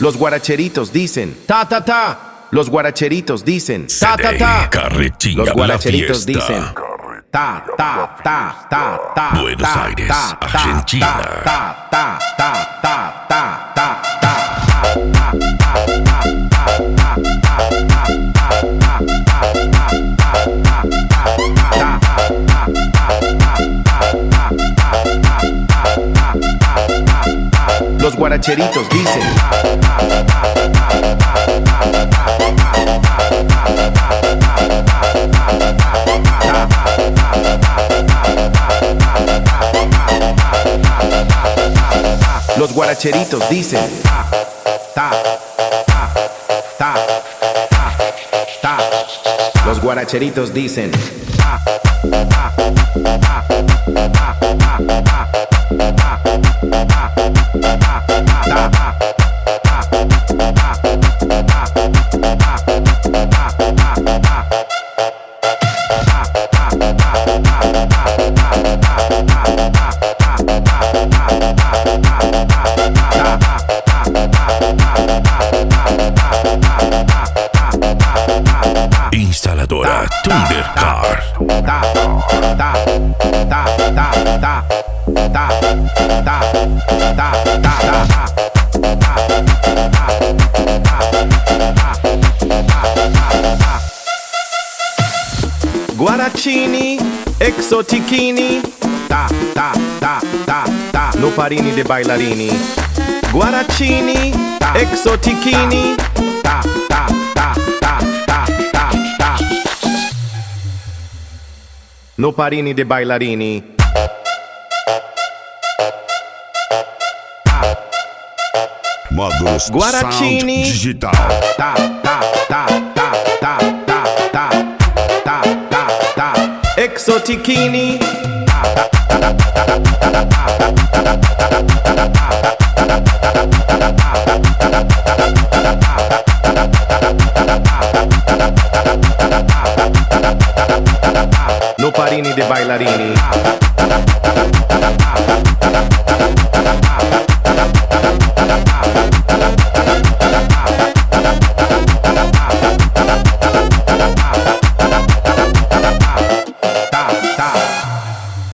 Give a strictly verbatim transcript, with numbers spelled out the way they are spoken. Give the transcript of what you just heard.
Los guaracheritos dicen ta ta ta. Los guaracheritos dicen ta ta ta. Carretinga, Los guaracheritos la fiesta. dicen ta ta ta ta ta. Buenos ta, Aires, ta, ta, Argentina. Ta ta ta ta ta ta ta. Los guaracheritos dicen Los guaracheritos dicen ta ta ta ta ta ta. Los guaracheritos dicen ta ta ta ta ta ta Instaladora Thundercar. ta ta ta ta ta ta ta ta Guaracini, exotichini, ta ta ta ta ta. No parini de bailarini. Guaracini, exotichini, ta ta ta ta ta ta ta. No parini de bailarini. Módulos Guaracini, Sound Digital. ta ta ta ta ta ta ta ta ta ta. Exotichini. No parini de bailarini.